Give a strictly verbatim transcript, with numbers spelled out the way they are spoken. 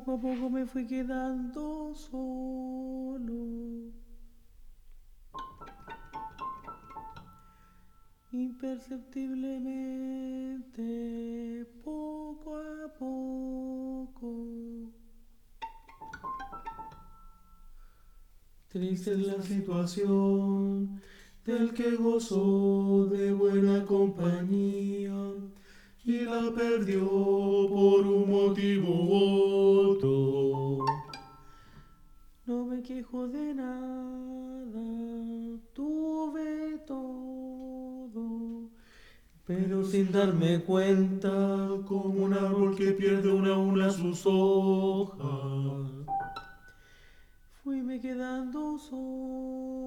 Poco a poco me fui quedando solo. Imperceptiblemente, poco a poco. Triste es la situación del que gozó de buena compañía y la perdió por un motivo u otro. No me quejo de nada, tuve todo, pero sin darme cuenta, como un árbol que pierde una a una sus hojas, fuime quedando solo.